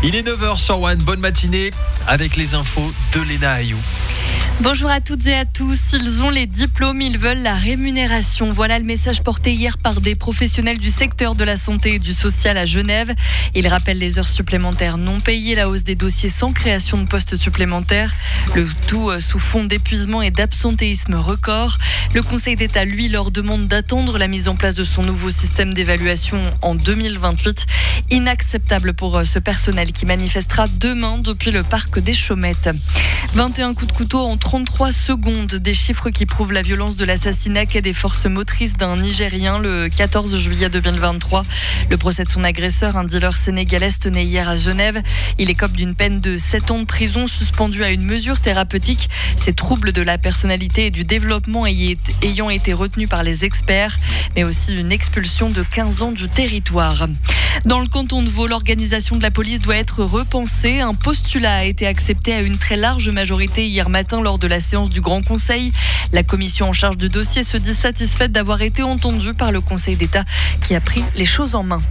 Il est 9h sur One. Bonne matinée avec les infos de Léna Ayou. Bonjour à toutes et à tous. Ils ont les diplômes, ils veulent la rémunération. Voilà le message porté hier par des professionnels du secteur de la santé et du social à Genève. Ils rappellent les heures supplémentaires non payées, la hausse des dossiers sans création de postes supplémentaires. Le tout sous fond d'épuisement et d'absentéisme record. Le Conseil d'État, lui, leur demande d'attendre la mise en place de son nouveau système d'évaluation en 2028. Inacceptable pour ce personnel qui manifestera demain depuis le parc des Chaumettes. 21 coups de couteau en 33 secondes, des chiffres qui prouvent la violence de l'assassinat qu'a des forces motrices d'un Nigérien le 14 juillet 2023. Le procès de son agresseur, un dealer sénégalais, tenait hier à Genève. Il écope d'une peine de 7 ans de prison suspendue à une mesure thérapeutique. Ces troubles de la personnalité et du développement ayant été retenus par les experts, mais aussi une expulsion de 15 ans du territoire. Dans le canton de Vaud, l'organisation de la police doit être repensée. Un postulat a été accepté à une très large majorité hier matin lors de la séance du Grand Conseil. La commission en charge du dossier se dit satisfaite d'avoir été entendue par le Conseil d'État qui a pris les choses en main.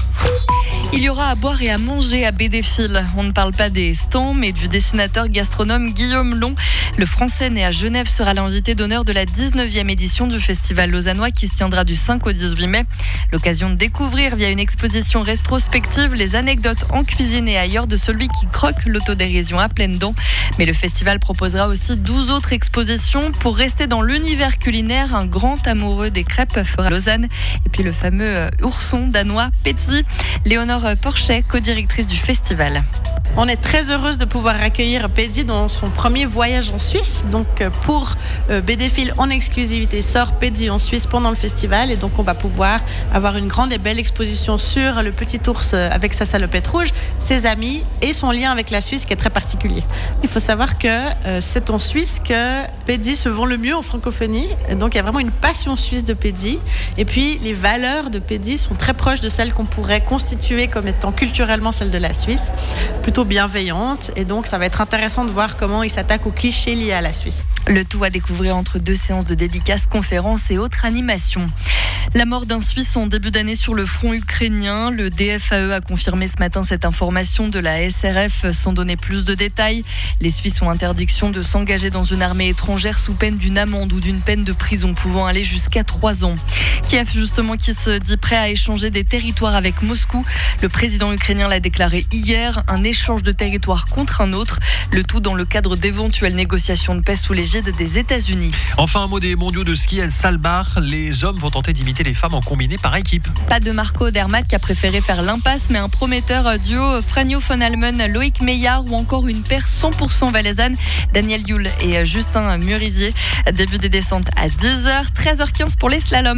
Il y aura à boire et à manger à Bédéfil. On ne parle pas des stands, mais du dessinateur gastronome Guillaume Long. Le Français né à Genève sera l'invité d'honneur de la 19e édition du Festival lausannois qui se tiendra du 5 au 18 mai. L'occasion de découvrir via une exposition rétrospective les anecdotes en cuisine et ailleurs de celui qui croque l'autodérision à pleines dents. Mais le festival proposera aussi 12 autres expositions. Pour rester dans l'univers culinaire, un grand amoureux des crêpes fera Lausanne. Et puis le fameux ourson danois Petit. Léonore Porchet, co-directrice du festival. On est très heureuse de pouvoir accueillir Pédi dans son premier voyage en Suisse. Donc pour Bédéfil en exclusivité sort Pédi en Suisse pendant le festival. Et donc on va pouvoir avoir une grande et belle exposition sur le petit ours avec sa salopette rouge, ses amis et son lien avec la Suisse qui est très particulier. Il faut savoir que c'est en Suisse que Pédi se vend le mieux en francophonie. Et donc il y a vraiment une passion suisse de Pédi. Et puis les valeurs de Pédi sont très proches de celles qu'on pourrait constituer comme étant culturellement celles de la Suisse. Plutôt bienveillante, et donc ça va être intéressant de voir comment il s'attaque aux clichés liés à la Suisse. Le tout à découvrir entre 2 séances de dédicaces, conférences et autres animations. La mort d'un Suisse en début d'année sur le front ukrainien. Le DFAE a confirmé ce matin cette information de la SRF sans donner plus de détails. Les Suisses ont interdiction de s'engager dans une armée étrangère sous peine d'une amende ou d'une peine de prison pouvant aller jusqu'à 3 ans. Kiev justement qui se dit prêt à échanger des territoires avec Moscou. Le président ukrainien l'a déclaré hier, un échange de territoire contre un autre, le tout dans le cadre d'éventuelles négociations de paix sous l'égide des États-Unis. Enfin, un mot des mondiaux de ski El Salbar. Les hommes vont tenter d'imiter les femmes en combiné par équipe. Pas de Marco Odermatt qui a préféré faire l'impasse, mais un prometteur duo Franjo von Halmen, Loïc Meillard ou encore une paire 100% valaisanne, Daniel Yule et Justin Murizier. Début des descentes à 10h, 13h15 pour les slaloms.